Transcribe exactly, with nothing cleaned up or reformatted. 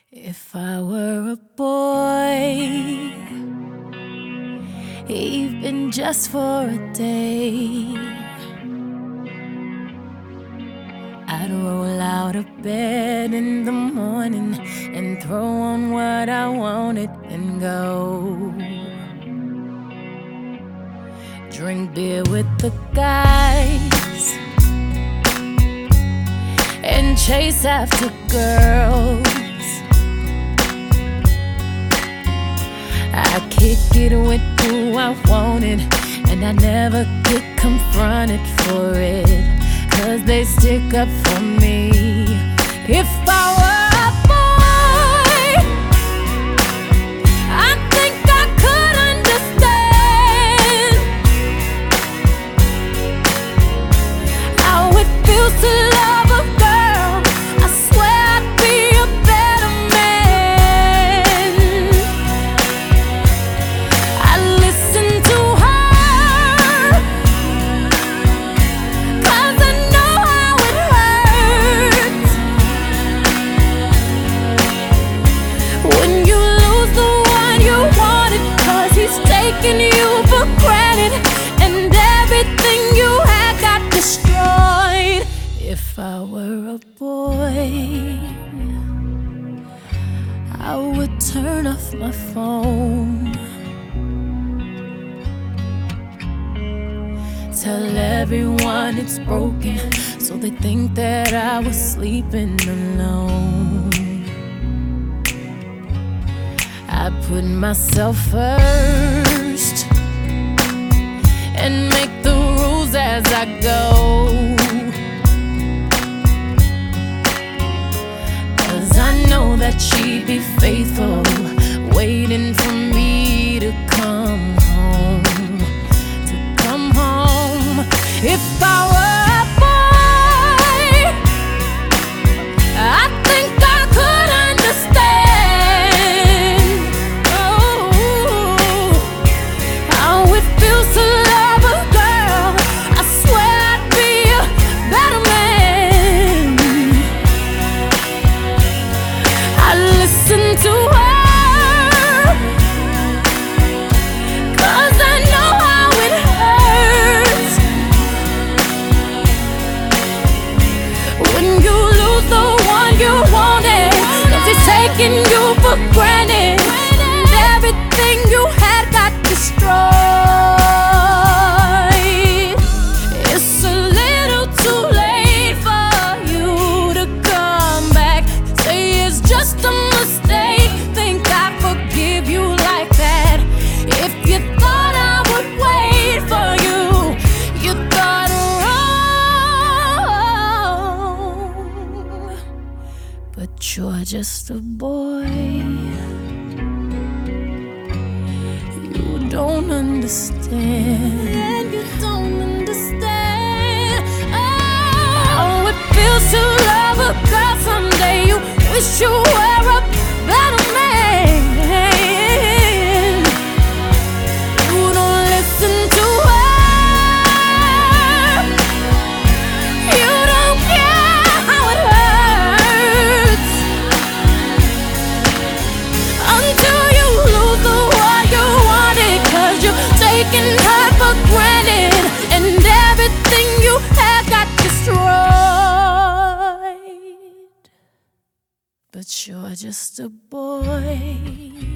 If I were a boy, even just for a day, I'd roll out of bed in the morning and throw on what I wanted and go drink beer with the guys and chase after girls. I kick it with who I wanted, and I never get confronted for it, 'cause they stick up for me. If I were a boy, I think I could understand how it feels to love a girl. I swear I'd be a better man. I listen to her, 'cause I know how it hurts when you lose the one you wanted, 'cause he's taking you for granted and everything you had got destroyed. If I were a boy, I would turn off my phone, tell everyone it's broken, so they think that I was sleeping alone. I put myself first and make the rules as I go, 'cause I know that she'd be faithful, waiting for me to come home, to come home. If I were a boy, I think I could understand oh, how it feels to love a girl. I swear I'd be a better man. I listen to her, 'cause I know how it hurts when you lose the one you wanted, 'cause he's taking you for granted and everything you had got destroyed. It's a little too late for you to come back, say it's just a mistake, think I forgive you like that. If you thought I would wait for you, you thought wrong. But you're just a boy, you don't understand. You don't understand how it feels to love a girl. Someday you wish you were a better man. You don't listen to her, you don't care how it hurts until you lose the one you wanted, 'cause you're taking her for granted and everything you had got destroyed. But you're just a boy.